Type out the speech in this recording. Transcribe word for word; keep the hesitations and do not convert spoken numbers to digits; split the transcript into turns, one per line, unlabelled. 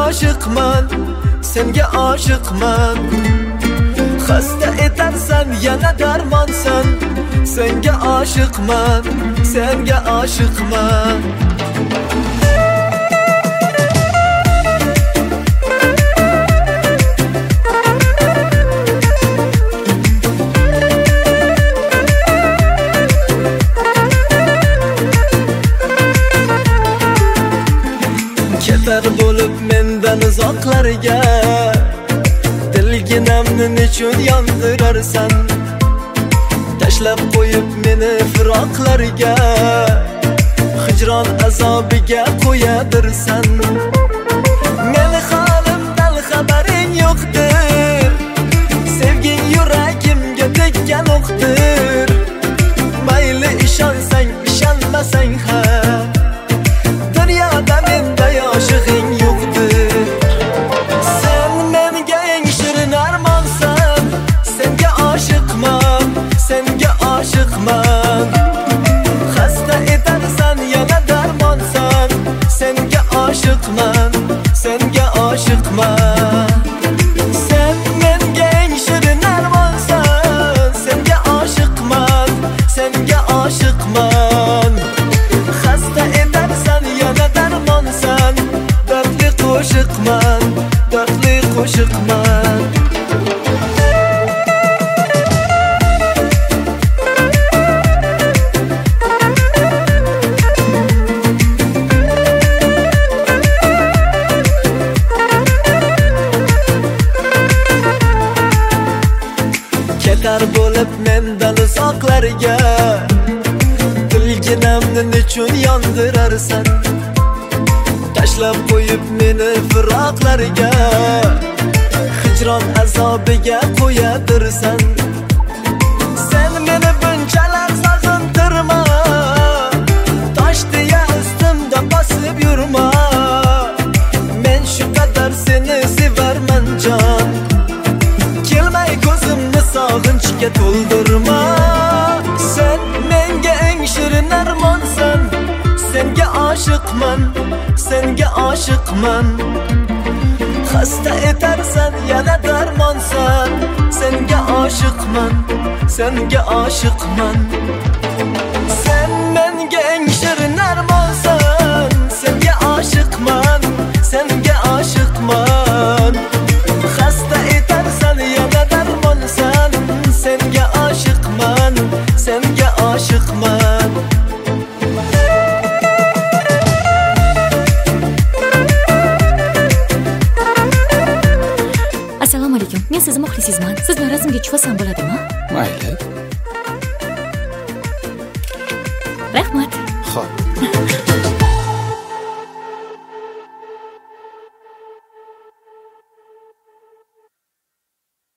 aşıqman, senga aşıqman. Xasta etarsan yana darmonsan, senga aşıqman, senga aşıqman. Ketar bo'lib mendan uzoqlarga, dilginamni nechun yondirarsan? Tashlab qo'yib meni firoqlarga, hijron azobiga qo'yadirsan. Meni holimdan xabaring yo'qdir, sevging yuragimga tekkan o'qdir. Mayli ishonsang, ishonmasang ham, dunyoda menda yoshig'ing yo'qdir. Sen menga eng shirin armonsan, senga aşıqman, senga aşıqman. Xasta etarsan yana darmonsan, senga aşıqman, senga aşıqman. Sen menga eng shirin armonsan, senga aşıqman, senga aşıqman. Xasta etarsan yana darmonsan, dardli qo'shiqman, dardli qo'shiqman. Ketar bo'lib mendan uzoqlarga, dilginamni nechun yondirarsan? Tashlab qo'yib meni firoqlarga, hijron azobiga qo'yadirsan. Sen meni bunchalar sog'intirma, tosh deya ustimda bosib yurma. Men shu qadar seni sevarman jon, kelmay ko'zimni sog'inchga to'ldirma. Sen menga eng shirin armonsan, senga aşıqman, senga aşıqman. Xasta etarsan yana darmonsan, senga aşıqman, senga aşıqman. Sen menga eng shirin armonsan, senga aşıqman, senga aşıqman. Xasta etarsan yana darmonsan, senga aşıqman, senga aşıqman.
Assalomu alaykum. Men sizni muxlisingizman. Sizni rasmga tushsam bo'ladimi?
Mayli.
Rahmat.
Xo'p.